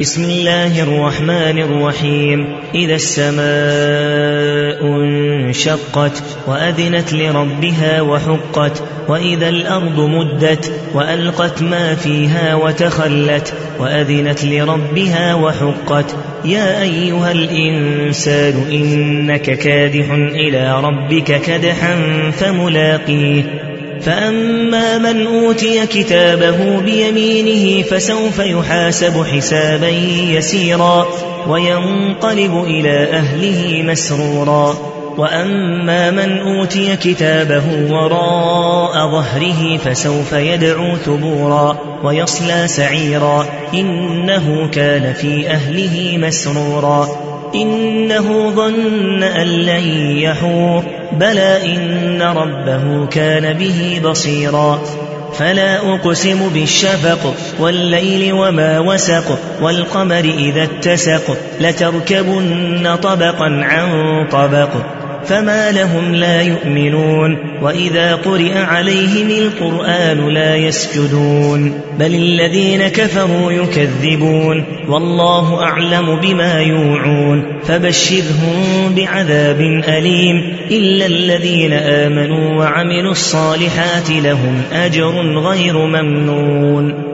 بسم الله الرحمن الرحيم. إذا السماء انشقت وأذنت لربها وحقت وإذا الأرض مدت وألقت ما فيها وتخلت وأذنت لربها وحقت يا أيها الإنسان إنك كادح إلى ربك كدحا فملاقيه فأما من أوتي كتابه بيمينه فسوف يحاسب حسابا يسيرا وينقلب إلى أهله مسرورا وأما من أوتي كتابه وراء ظهره فسوف يدعو ثبورا ويصلى سعيرا إنه كان في أهله مسرورا إنه ظن أن لن يحور بلى إن ربه كان به بصيرا فلا أقسم بالشفق والليل وما وسق والقمر إذا اتسق لتركبن طبقا عن طبق فما لهم لا يؤمنون وإذا قرئ عليهم القرآن لا يسجدون بل الذين كفروا يكذبون والله أعلم بما يوعون فبشرهم بعذاب أليم إلا الذين آمنوا وعملوا الصالحات لهم أجر غير ممنون.